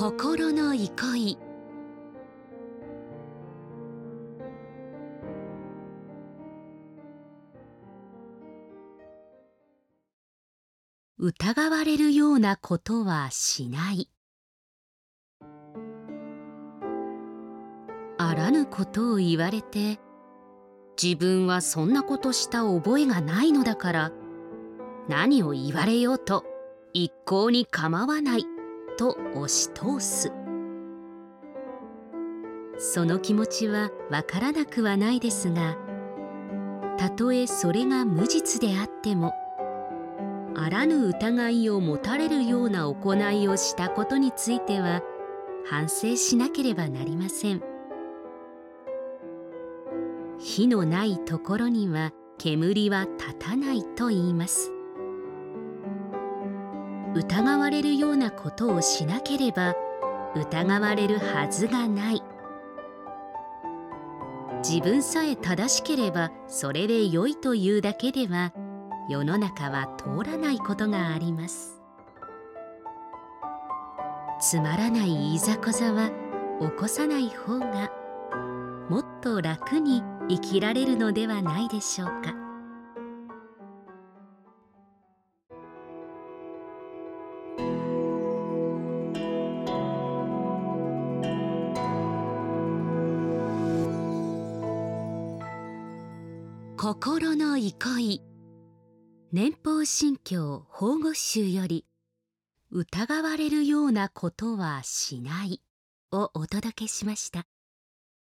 心の憩い。疑われるようなことはしない。あらぬことを言われて、自分はそんなことした覚えがないのだから、何を言われようと一向に構わないと押し通す。その気持ちはわからなくはないですが、たとえそれが無実であっても、あらぬ疑いを持たれるような行いをしたことについては反省しなければなりません。火のないところには煙は立たないと言います。疑われるようなことをしなければ疑われるはずがない。自分さえ正しければそれで良いというだけでは世の中は通らないことがあります。つまらないいざこざは起こさない方がもっと楽に生きられるのではないでしょうか。心の憩い。年俸信教法語集より疑われるようなことはしないをお届けしました。